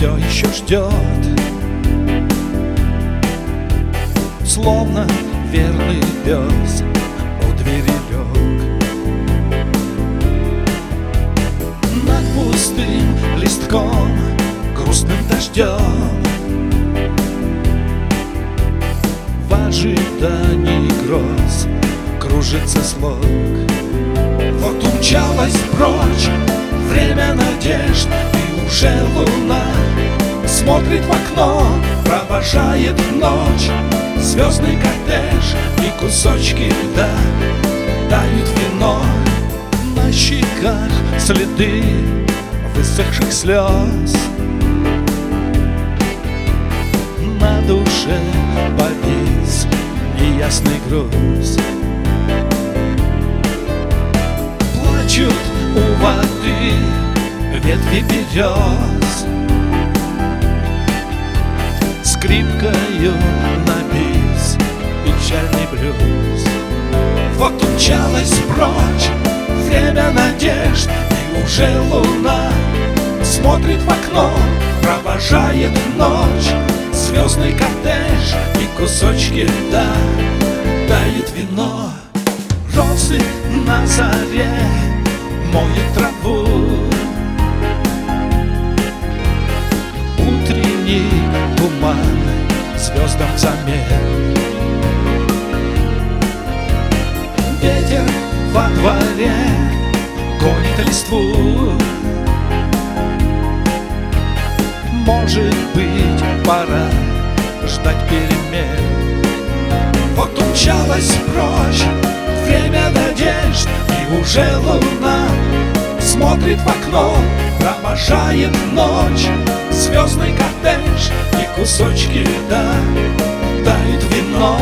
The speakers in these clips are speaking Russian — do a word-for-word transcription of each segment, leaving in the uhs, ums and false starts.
все еще ждет, словно верный пес у двери лег. Над пустым листком, грустным дождем, в ожидании гроз кружится слог. Вот умчалась прочь время надежд, и уже луна смотрит в окно, провожает ночь. Звездный коттедж и кусочки льда тают вино. На щеках следы высохших слез, на душе повис неясный груз. Плачут у воды ветви берез, скрипкою набис печальный блюз. Вот умчалась прочь время надежд, и уже луна смотрит в окно, провожает ночь. Звездный коттедж и кусочки льда тает вино. Розы на заре моют траву, утренний туман звездам замен. Ветер во дворе гонит листву, может быть, пора ждать перемен. Вот умчалась прочь время надежд, и уже луна смотрит в окно, провожает ночь. Звездный коттедж и кусочки льда тают вино.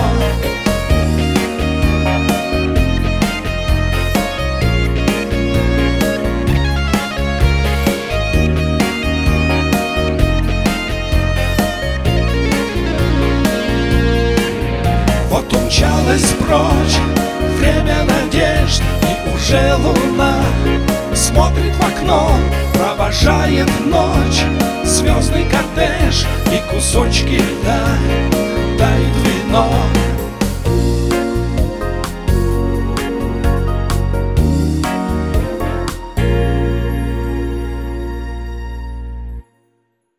Вот умчалась прочь время надежд, и уже луна смотрит в окно, провожает ночь. Звездный коттедж